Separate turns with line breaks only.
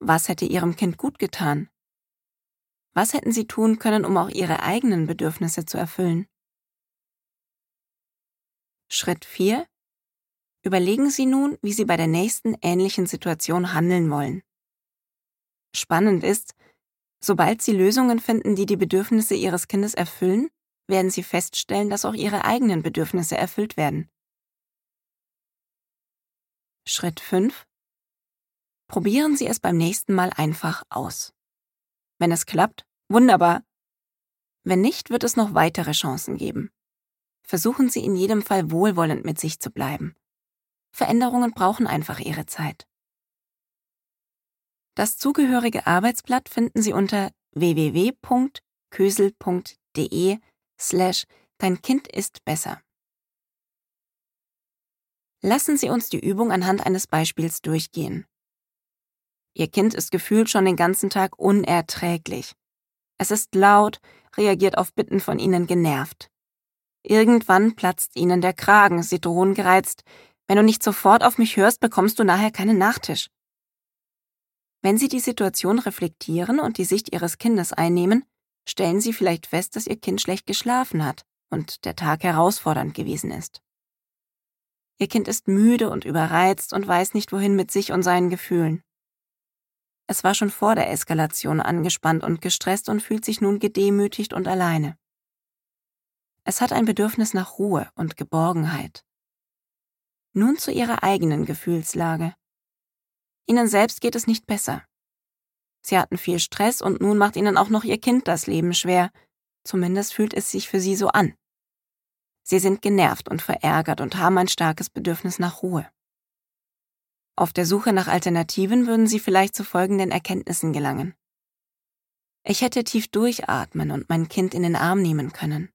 was hätte Ihrem Kind gut getan? Was hätten Sie tun können, um auch Ihre eigenen Bedürfnisse zu erfüllen? Schritt 4. Überlegen Sie nun, wie Sie bei der nächsten ähnlichen Situation handeln wollen. Spannend ist, sobald Sie Lösungen finden, die die Bedürfnisse Ihres Kindes erfüllen, werden Sie feststellen, dass auch Ihre eigenen Bedürfnisse erfüllt werden. Schritt 5. Probieren Sie es beim nächsten Mal einfach aus. Wenn es klappt, wunderbar. Wenn nicht, wird es noch weitere Chancen geben. Versuchen Sie in jedem Fall wohlwollend mit sich zu bleiben. Veränderungen brauchen einfach ihre Zeit. Das zugehörige Arbeitsblatt finden Sie unter www.kösel.de/Dein Kind ist besser. Lassen Sie uns die Übung anhand eines Beispiels durchgehen. Ihr Kind ist gefühlt schon den ganzen Tag unerträglich. Es ist laut, reagiert auf Bitten von Ihnen genervt. Irgendwann platzt Ihnen der Kragen, Sie drohen gereizt: Wenn du nicht sofort auf mich hörst, bekommst du nachher keinen Nachtisch. Wenn Sie die Situation reflektieren und die Sicht Ihres Kindes einnehmen, stellen Sie vielleicht fest, dass Ihr Kind schlecht geschlafen hat und der Tag herausfordernd gewesen ist. Ihr Kind ist müde und überreizt und weiß nicht, wohin mit sich und seinen Gefühlen. Es war schon vor der Eskalation angespannt und gestresst und fühlt sich nun gedemütigt und alleine. Es hat ein Bedürfnis nach Ruhe und Geborgenheit. Nun zu Ihrer eigenen Gefühlslage. Ihnen selbst geht es nicht besser. Sie hatten viel Stress und nun macht Ihnen auch noch Ihr Kind das Leben schwer. Zumindest fühlt es sich für Sie so an. Sie sind genervt und verärgert und haben ein starkes Bedürfnis nach Ruhe. Auf der Suche nach Alternativen würden Sie vielleicht zu folgenden Erkenntnissen gelangen. Ich hätte tief durchatmen und mein Kind in den Arm nehmen können.